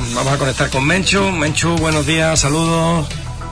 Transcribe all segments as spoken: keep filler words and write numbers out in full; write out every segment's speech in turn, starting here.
vamos a conectar con Menchu. Menchu, buenos días, saludos.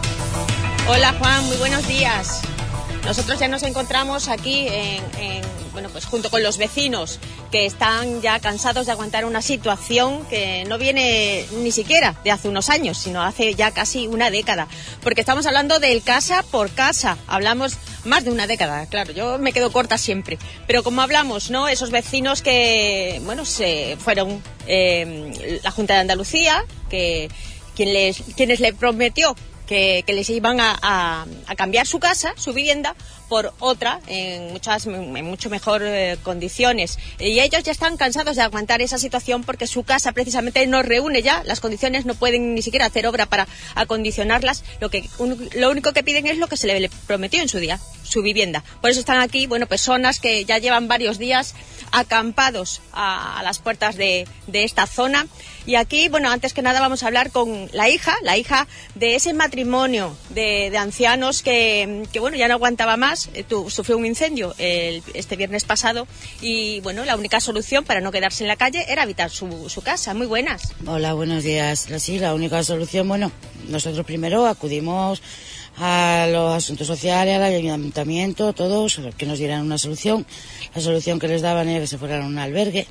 Hola Juan, muy buenos días. Nosotros ya nos encontramos aquí en, en, bueno, pues junto con los vecinos que están ya cansados de aguantar una situación que no viene ni siquiera de hace unos años, sino hace ya casi una década. Porque estamos hablando del casa por casa. Hablamos más de una década, claro, yo me quedo corta siempre. Pero como hablamos, ¿no? Esos vecinos que, bueno, se fueron eh, la Junta de Andalucía, que quien les, quienes le prometió Que, que les iban a, a, a cambiar su casa, su vivienda, por otra en muchas en mucho mejor eh, condiciones. Y ellos ya están cansados de aguantar esa situación porque su casa precisamente no reúne ya las condiciones, no pueden ni siquiera hacer obra para acondicionarlas. Lo que un, lo único que piden es lo que se le prometió en su día, su vivienda. Por eso están aquí, bueno, personas que ya llevan varios días acampados a, a las puertas de, de esta zona. Y aquí, bueno, antes que nada vamos a hablar con la hija, la hija de ese matrimonio de, de ancianos que, que, bueno, ya no aguantaba más. Eh, tu, sufrió un incendio el, este viernes pasado y, bueno, la única solución para no quedarse en la calle era habitar su, su casa. Muy buenas. Hola, buenos días. Sí, la única solución, bueno, nosotros primero acudimos a los asuntos sociales, al ayuntamiento, todos, que nos dieran una solución. La solución que les daban era que se fueran a un albergue.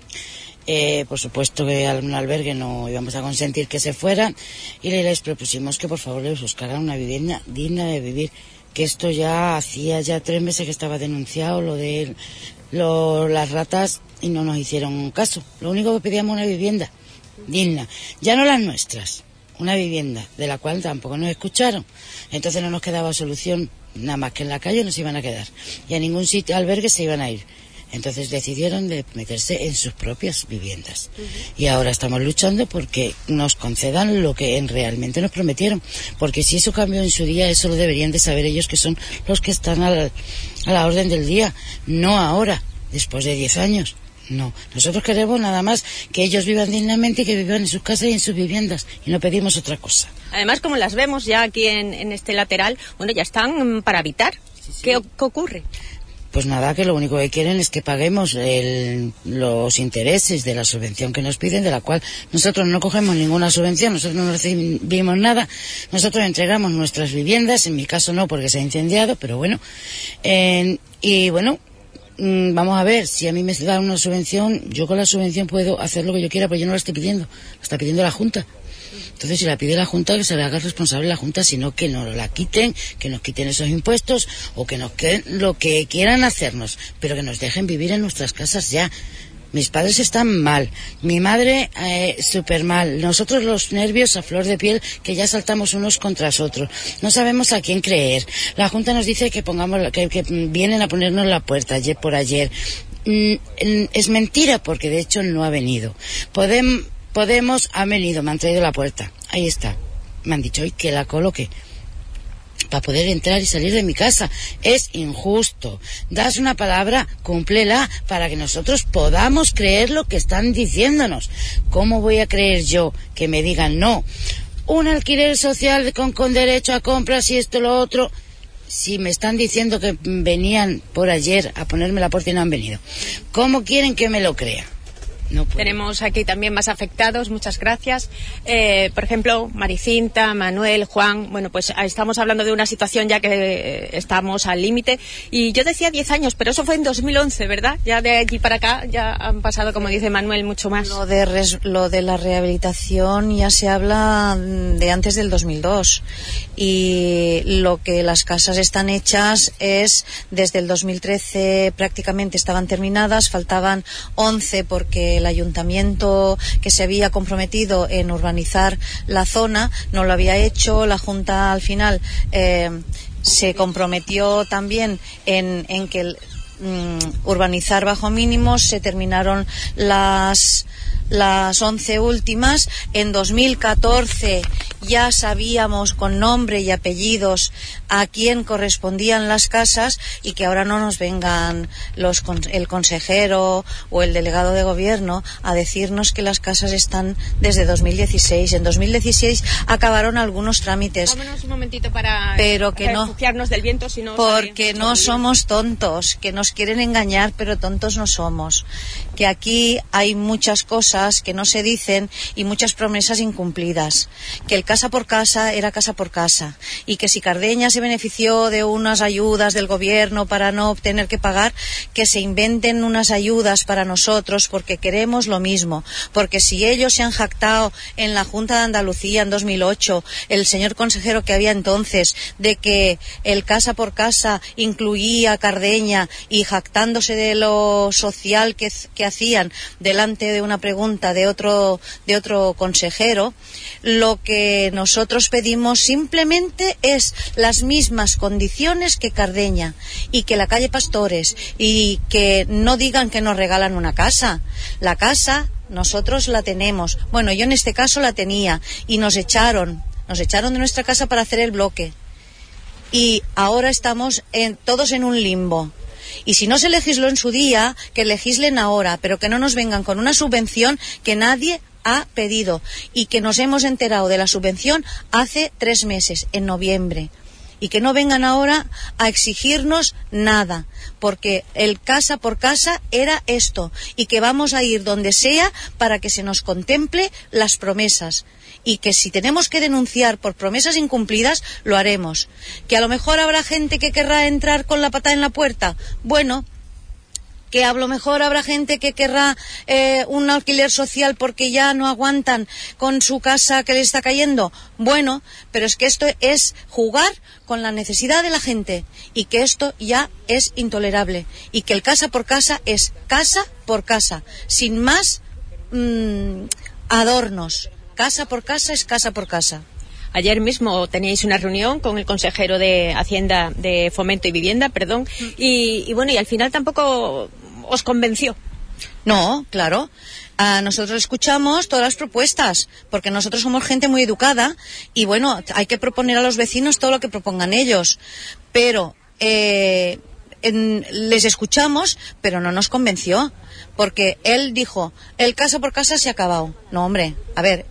Eh, por supuesto que a un albergue no íbamos a consentir que se fueran y les propusimos que por favor les buscaran una vivienda digna de vivir, que esto ya hacía ya tres meses que estaba denunciado lo de lo, las ratas y no nos hicieron caso. Lo único que pedíamos una vivienda digna, ya no las nuestras, una vivienda de la cual tampoco nos escucharon. Entonces no nos quedaba solución nada más que en la calle nos iban a quedar y a ningún sitio albergue se iban a ir. Entonces decidieron de meterse en sus propias viviendas. Uh-huh. Y ahora estamos luchando porque nos concedan lo que en realmente nos prometieron. Porque si eso cambió en su día, eso lo deberían de saber ellos, que son los que están a la, a la orden del día. No ahora, después de diez años. No, nosotros queremos nada más que ellos vivan dignamente y que vivan en sus casas y en sus viviendas. Y no pedimos otra cosa. Además, como las vemos ya aquí en, en este lateral, bueno, ya están para habitar. Sí, sí. ¿Qué, ¿Qué ocurre? Pues nada, que lo único que quieren es que paguemos el, los intereses de la subvención que nos piden, de la cual nosotros no cogemos ninguna subvención, nosotros no recibimos nada, nosotros entregamos nuestras viviendas, en mi caso no porque se ha incendiado, pero bueno, eh, y bueno, mmm, vamos a ver, si a mí me dan una subvención, yo con la subvención puedo hacer lo que yo quiera, pero yo no la estoy pidiendo, la está pidiendo la Junta. Entonces, si la pide la Junta, que se le haga responsable la Junta, sino que nos la quiten, que nos quiten esos impuestos o que nos queden lo que quieran hacernos, pero que nos dejen vivir en nuestras casas ya. Mis padres están mal, mi madre eh, súper mal, nosotros los nervios a flor de piel, que ya saltamos unos contra otros, no sabemos a quién creer. La Junta nos dice que pongamos, que, que vienen a ponernos la puerta ayer por ayer. Mm, es mentira, porque de hecho no ha venido. Podemos Podemos, ha venido, me han traído la puerta. Ahí está. Me han dicho hoy que la coloque para poder entrar y salir de mi casa. Es injusto. Das una palabra, cúmplela para que nosotros podamos creer lo que están diciéndonos. ¿Cómo voy a creer yo que me digan no? Un alquiler social con, con derecho a compras y esto, lo otro. Si me están diciendo que venían por ayer a ponerme la puerta y no han venido. ¿Cómo quieren que me lo crea? No Tenemos aquí también más afectados, muchas gracias. Eh, por ejemplo, Maricinta, Manuel, Juan, bueno, pues estamos hablando de una situación ya que eh, estamos al límite. Y yo decía diez años, pero eso fue en dos mil once, ¿verdad? Ya de allí para acá ya han pasado, como dice Manuel, mucho más. Lo de, res, lo de la rehabilitación ya se habla de antes del dos mil dos. Y lo que las casas están hechas es, desde el dos mil trece prácticamente estaban terminadas, faltaban once porque el ayuntamiento que se había comprometido en urbanizar la zona no lo había hecho. La Junta al final eh, se comprometió también en, en que el, mm, urbanizar bajo mínimos. Se terminaron las las once últimas. En dos mil catorce ya sabíamos con nombre y apellidos a quién correspondían las casas, y que ahora no nos vengan los el consejero o el delegado de gobierno a decirnos que las casas están desde dos mil dieciséis. En dos mil dieciséis acabaron algunos trámites. Vámonos un momentito para pero que refugiarnos no, del viento, si no porque no somos tontos, que nos quieren engañar, pero tontos no somos. Que aquí hay muchas cosas cosas que no se dicen y muchas promesas incumplidas. Que el casa por casa era casa por casa y que si Cardeña se benefició de unas ayudas del gobierno para no tener que pagar, que se inventen unas ayudas para nosotros porque queremos lo mismo. Porque si ellos se han jactado en la Junta de Andalucía en dos mil ocho, el señor consejero que había entonces, de que el casa por casa incluía a Cardeña y jactándose de lo social que, que hacían delante de una pregunta de otro, de otro consejero, lo que nosotros pedimos simplemente es las mismas condiciones que Cardeña y que la calle Pastores, y que no digan que nos regalan una casa. La casa nosotros la tenemos, bueno, yo en este caso la tenía y nos echaron, nos echaron de nuestra casa para hacer el bloque y ahora estamos en, todos en un limbo. Y si no se legisló en su día, que legislen ahora, pero que no nos vengan con una subvención que nadie ha pedido y que nos hemos enterado de la subvención hace tres meses, en noviembre. Y que no vengan ahora a exigirnos nada, porque el casa por casa era esto, y que vamos a ir donde sea para que se nos contemple las promesas. Y que si tenemos que denunciar por promesas incumplidas, lo haremos. Que a lo mejor habrá gente que querrá entrar con la patada en la puerta. Bueno, que a lo mejor habrá gente que querrá eh, un alquiler social porque ya no aguantan con su casa que le está cayendo. Bueno, pero es que esto es jugar con la necesidad de la gente y que esto ya es intolerable. Y que el casa por casa es casa por casa, sin más mmm, adornos. Casa por casa es casa por casa. Ayer mismo teníais una reunión con el consejero de Hacienda, de Fomento y Vivienda, perdón, y, y bueno, y al final tampoco os convenció. No, claro. A nosotros escuchamos todas las propuestas, porque nosotros somos gente muy educada y bueno, hay que proponer a los vecinos todo lo que propongan ellos. Pero eh, en, les escuchamos, pero no nos convenció. Porque él dijo, el casa por casa se ha acabado. No, hombre, a ver,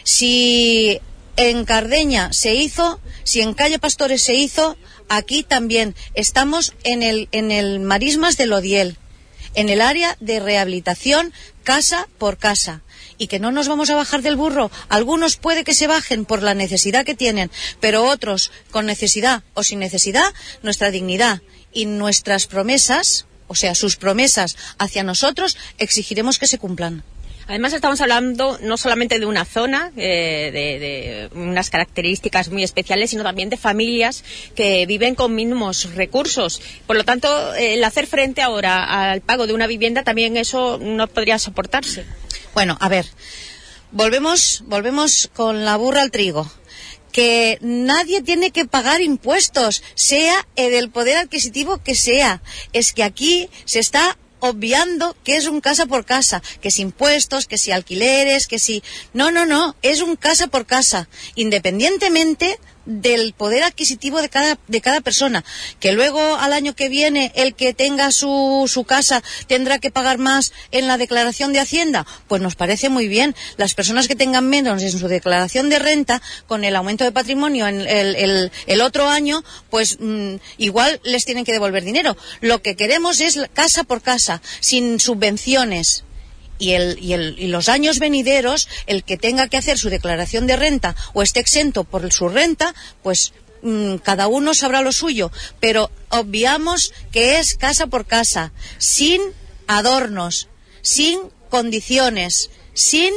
si en Cardeña se hizo, si en calle Pastores se hizo, aquí también estamos en el, en el marismas del Odiel, en el área de rehabilitación casa por casa. Y que no nos vamos a bajar del burro. Algunos puede que se bajen por la necesidad que tienen, pero otros, con necesidad o sin necesidad, nuestra dignidad y nuestras promesas, o sea, sus promesas hacia nosotros, exigiremos que se cumplan. Además estamos hablando no solamente de una zona, eh, de, de unas características muy especiales, sino también de familias que viven con mínimos recursos. Por lo tanto, el hacer frente ahora al pago de una vivienda, también eso no podría soportarse. Bueno, a ver, volvemos, volvemos con la burra al trigo. Que nadie tiene que pagar impuestos, sea del poder adquisitivo que sea. Es que aquí se está obviando que es un casa por casa, que si impuestos, que si alquileres, que si... No, no, no, es un casa por casa, independientemente del poder adquisitivo de cada de cada persona. Que luego al año que viene el que tenga su, su casa tendrá que pagar más en la declaración de Hacienda, pues nos parece muy bien. Las personas que tengan menos en su declaración de renta, con el aumento de patrimonio en el, el, el otro año, pues mmm, igual les tienen que devolver dinero. Lo que queremos es casa por casa, sin subvenciones. Y, el, y, el, y los años venideros, el que tenga que hacer su declaración de renta o esté exento por su renta, pues mmm, cada uno sabrá lo suyo. Pero obviamos que es casa por casa, sin adornos, sin condiciones, sin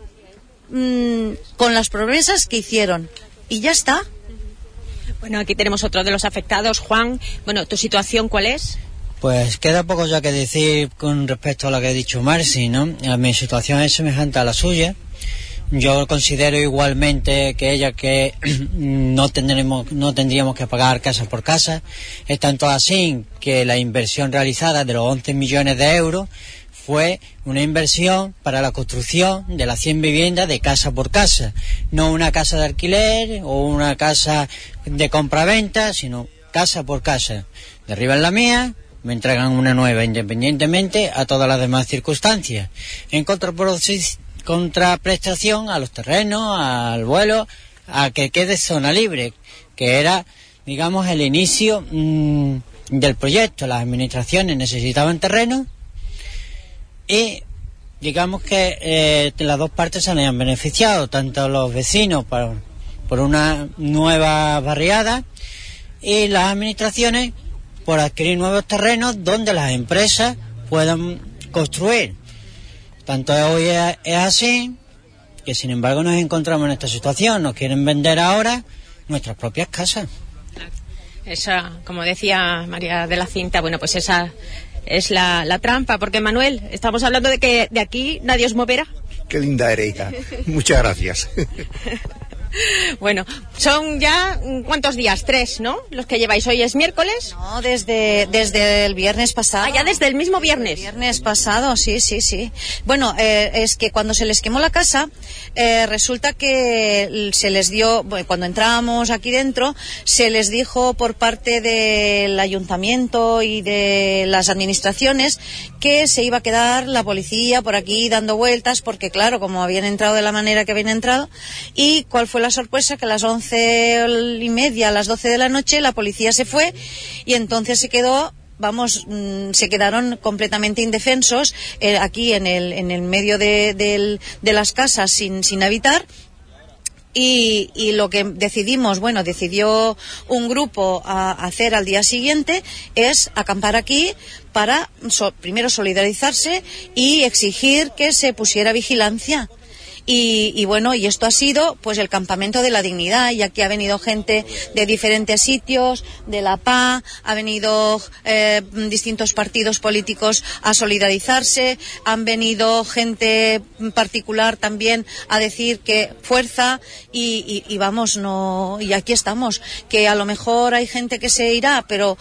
mmm, con las promesas que hicieron. Y ya está. Bueno, aquí tenemos otro de los afectados. Juan, bueno, ¿tu situación cuál es? Pues queda poco ya que decir con respecto a lo que ha dicho Marci, ¿no? Mi situación es semejante a la suya. Yo considero igualmente que ella que no tendremos, no tendríamos que pagar casa por casa. Es tanto así que la inversión realizada de los once millones de euros fue una inversión para la construcción de las cien viviendas de casa por casa. No una casa de alquiler o una casa de compraventa, sino casa por casa. Derriban la mía, me entregan una nueva independientemente a todas las demás circunstancias, en contraprestación a los terrenos, al vuelo, a que quede zona libre, que era, digamos, el inicio mmm, del proyecto. Las administraciones necesitaban terreno y digamos que eh, las dos partes se han beneficiado, tanto los vecinos por, por una nueva barriada y las administraciones por adquirir nuevos terrenos donde las empresas puedan construir. Tanto hoy es, es así, que sin embargo nos encontramos en esta situación, nos quieren vender ahora nuestras propias casas. Esa, como decía María de la Cinta, bueno, pues esa es la, la trampa, porque Manuel, estamos hablando de que de aquí nadie os moverá. Qué linda eres, hija. Muchas gracias. Bueno, son ya, ¿cuántos días? Tres, ¿no? Los que lleváis. Hoy es miércoles. No, desde, desde el viernes pasado. Ah, ya desde el mismo viernes. El viernes pasado, sí, sí, sí. Bueno, eh, es que cuando se les quemó la casa, eh, resulta que se les dio, bueno, cuando entrábamos aquí dentro, se les dijo por parte del ayuntamiento y de las administraciones que se iba a quedar la policía por aquí dando vueltas, porque claro, como habían entrado de la manera que habían entrado, y cuál fue la sorpresa, que a las once y media, a las doce de la noche, la policía se fue y entonces se quedó, vamos, mmm, se quedaron completamente indefensos eh, aquí en el, en el medio de, de, de las casas sin, sin habitar. Y, y lo que decidimos, bueno, decidió un grupo a hacer al día siguiente es acampar aquí para so, primero solidarizarse y exigir que se pusiera vigilancia. Y, y bueno, y esto ha sido pues el campamento de la dignidad, y aquí ha venido gente de diferentes sitios, de la P A, ha venido eh, distintos partidos políticos a solidarizarse, han venido gente particular también a decir que fuerza, y, y, y vamos, no, y aquí estamos, que a lo mejor hay gente que se irá, pero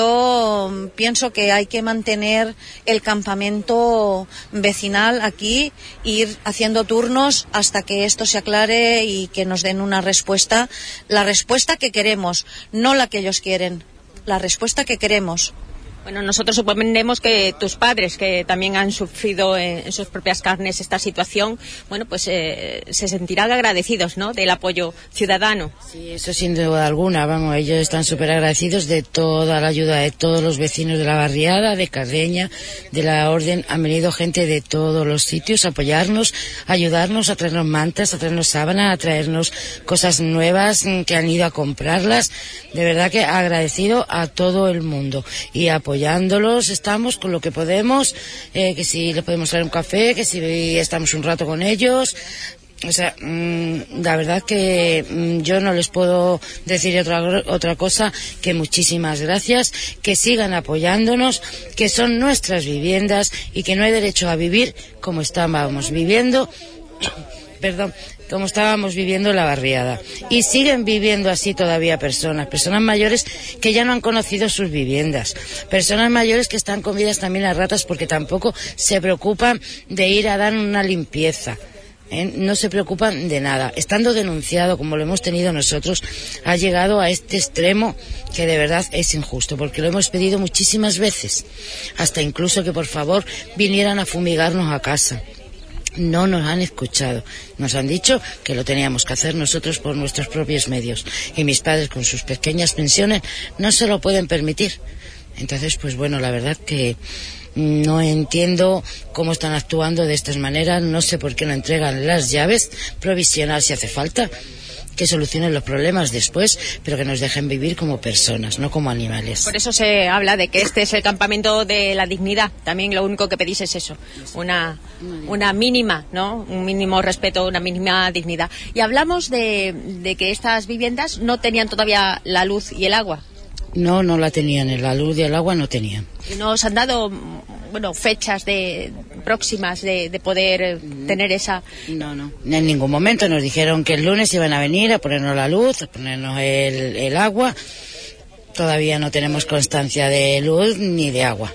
yo pienso que hay que mantener el campamento vecinal aquí, ir haciendo turnos hasta que esto se aclare y que nos den una respuesta, la respuesta que queremos, no la que ellos quieren, la respuesta que queremos. Bueno, nosotros suponemos que tus padres, que también han sufrido en, en sus propias carnes esta situación, bueno, pues eh, se sentirán agradecidos, ¿no?, del apoyo ciudadano. Sí, eso sin duda alguna, vamos, ellos están súper agradecidos de toda la ayuda de todos los vecinos de la barriada, de Cardeña, de la Orden. Han venido gente de todos los sitios a apoyarnos, a ayudarnos, a traernos mantas, a traernos sábanas, a traernos cosas nuevas, que han ido a comprarlas. De verdad que agradecido a todo el mundo y apoyándolos estamos con lo que podemos, eh, que si les podemos traer un café, que si estamos un rato con ellos. O sea, mmm, la verdad que mmm, yo no les puedo decir otra, otra cosa que muchísimas gracias, que sigan apoyándonos, que son nuestras viviendas y que no hay derecho a vivir como estábamos viviendo, perdón, como estábamos viviendo en la barriada. Y siguen viviendo así todavía personas, personas mayores que ya no han conocido sus viviendas, personas mayores que están comidas también las ratas porque tampoco se preocupan de ir a dar una limpieza. ¿Eh? No se preocupan de nada. Estando denunciado como lo hemos tenido nosotros, ha llegado a este extremo que de verdad es injusto, porque lo hemos pedido muchísimas veces, hasta incluso que por favor vinieran a fumigarnos a casa. No nos han escuchado, nos han dicho que lo teníamos que hacer nosotros por nuestros propios medios, y mis padres con sus pequeñas pensiones no se lo pueden permitir. Entonces, pues bueno, la verdad que no entiendo cómo están actuando de estas maneras, no sé por qué no entregan las llaves, provisional si hace falta, que solucionen los problemas después, pero que nos dejen vivir como personas, no como animales. Por eso se habla de que este es el campamento de la dignidad. También lo único que pedís es eso, una, una mínima, ¿no? Un mínimo respeto, una mínima dignidad. Y hablamos de, de que estas viviendas no tenían todavía la luz y el agua. No, no la tenían, la luz y el agua no tenían. ¿Y no os han dado, bueno, fechas de próximas de, de poder tener esa...? No, no, en ningún momento. Nos dijeron que el lunes iban a venir a ponernos la luz, a ponernos el, el agua. Todavía no tenemos constancia de luz ni de agua.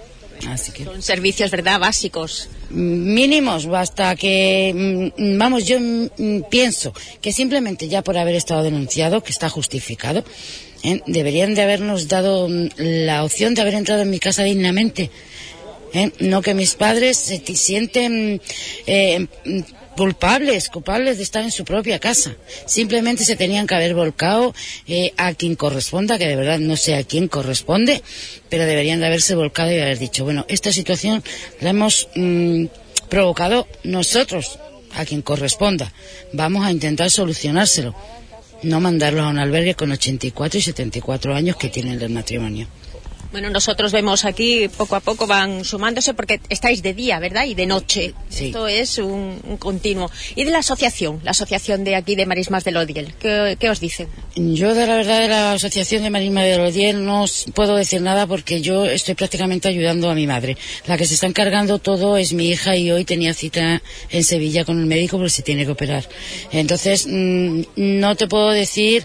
Así que... Son servicios, ¿verdad?, básicos. Mínimos, basta que, vamos, yo pienso que simplemente ya por haber estado denunciado, que está justificado, ¿eh? Deberían de habernos dado la opción de haber entrado en mi casa dignamente, ¿eh? No que mis padres se sienten eh, culpables, culpables de estar en su propia casa. Simplemente se tenían que haber volcado eh, a quien corresponda, que de verdad no sé a quién corresponde, pero deberían de haberse volcado y haber dicho, bueno, esta situación la hemos mmm, provocado nosotros, a quien corresponda. Vamos a intentar solucionárselo, no mandarlos a un albergue con ochenta y cuatro y setenta y cuatro años que tienen el matrimonio. Bueno, nosotros vemos aquí, poco a poco van sumándose, porque estáis de día, ¿verdad? Y de noche. Sí. Esto es un, un continuo. ¿Y de la asociación? La asociación de aquí de Marismas del Odiel, ¿qué, qué os dicen? Yo, de la verdad, de la asociación de Marismas del Odiel no os puedo decir nada, porque yo estoy prácticamente ayudando a mi madre. La que se está encargando todo es mi hija, y hoy tenía cita en Sevilla con el médico porque se tiene que operar. Entonces, mmm, no te puedo decir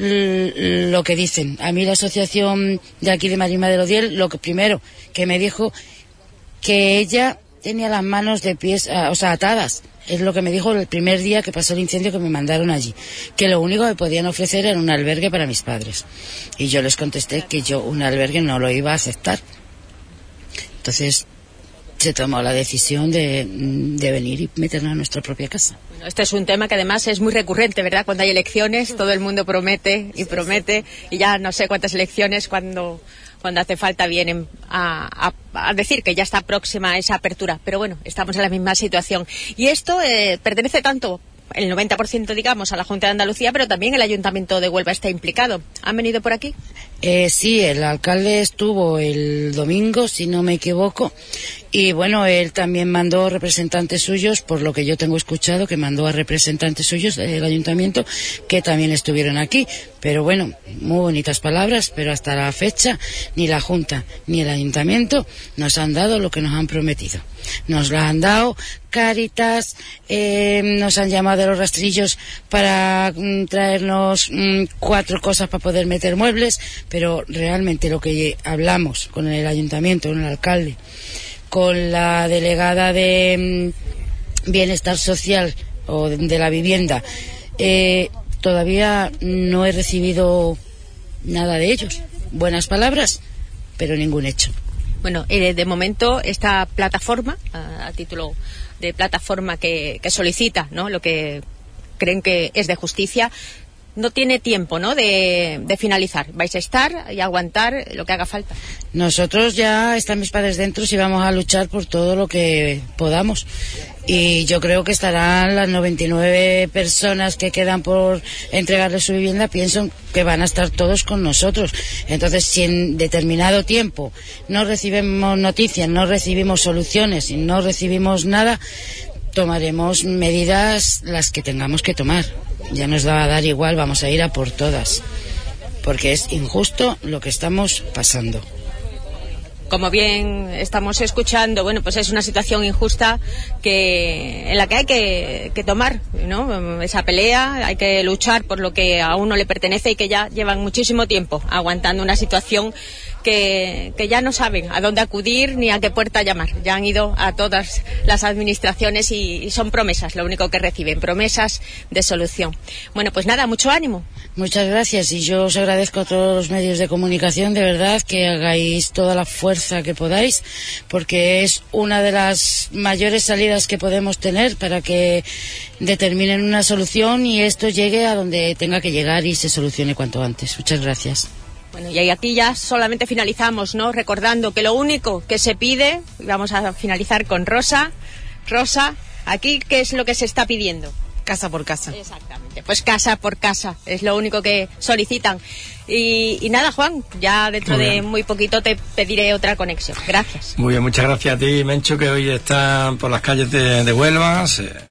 l- lo que dicen. A mí la asociación de aquí de Marismas del Odiel, lo que primero que me dijo, que ella tenía las manos de pies, o sea, atadas. Es lo que me dijo el primer día que pasó el incendio, que me mandaron allí, que lo único que podían ofrecer era un albergue para mis padres. Y yo les contesté que yo un albergue no lo iba a aceptar. Entonces se tomó la decisión de, de venir y meternos a nuestra propia casa. Bueno, este es un tema que además es muy recurrente, ¿verdad? Cuando hay elecciones, todo el mundo promete y promete, y ya no sé cuántas elecciones, cuando, cuando hace falta vienen a, a, a decir que ya está próxima esa apertura. Pero bueno, estamos en la misma situación. Y esto eh, pertenece tanto, el noventa por ciento, digamos, a la Junta de Andalucía, pero también el Ayuntamiento de Huelva está implicado. ¿Han venido por aquí? Eh, sí, el alcalde estuvo el domingo, si no me equivoco, y bueno, él también mandó representantes suyos, por lo que yo tengo escuchado, que mandó a representantes suyos del ayuntamiento, que también estuvieron aquí. Pero bueno, muy bonitas palabras, pero hasta la fecha ni la Junta ni el ayuntamiento nos han dado lo que nos han prometido. Nos lo han dado Cáritas, eh, nos han llamado de los rastrillos para mm, traernos mm, cuatro cosas para poder meter muebles, pero realmente lo que hablamos con el ayuntamiento, con el alcalde, con la delegada de mm, Bienestar Social o de, de la vivienda, eh, todavía no he recibido nada de ellos. Buenas palabras, pero ningún hecho. Bueno, eh, de momento esta plataforma, a, a título de plataforma que, que solicita, ¿no?, lo que creen que es de justicia, no tiene tiempo, ¿no?, de, de finalizar. Vais a estar y aguantar lo que haga falta. Nosotros ya están mis padres dentro y vamos a luchar por todo lo que podamos. Y yo creo que estarán las noventa y nueve personas que quedan por entregarles su vivienda, pienso que van a estar todos con nosotros. Entonces, si en determinado tiempo no recibimos noticias, no recibimos soluciones y no recibimos nada, tomaremos medidas las que tengamos que tomar. Ya nos va a dar igual, vamos a ir a por todas, porque es injusto lo que estamos pasando. Como bien estamos escuchando, bueno, pues es una situación injusta que en la que hay que, que tomar, ¿no?, esa pelea, hay que luchar por lo que a uno le pertenece y que ya llevan muchísimo tiempo aguantando una situación que, que ya no saben a dónde acudir ni a qué puerta llamar. Ya han ido a todas las administraciones y, y son promesas, lo único que reciben, promesas de solución. Bueno, pues nada, mucho ánimo. Muchas gracias, y yo os agradezco a todos los medios de comunicación, de verdad, que hagáis toda la fuerza que podáis, porque es una de las mayores salidas que podemos tener para que determinen una solución y esto llegue a donde tenga que llegar y se solucione cuanto antes. Muchas gracias. Bueno, y aquí ya solamente finalizamos, ¿no?, recordando que lo único que se pide, vamos a finalizar con Rosa. Rosa, aquí, ¿qué es lo que se está pidiendo? Casa por casa. Exactamente, pues casa por casa, es lo único que solicitan. Y, y nada, Juan, ya dentro muy de muy poquito te pediré otra conexión. Gracias. Muy bien, muchas gracias a ti, Mencho, que hoy está por las calles de, de Huelva.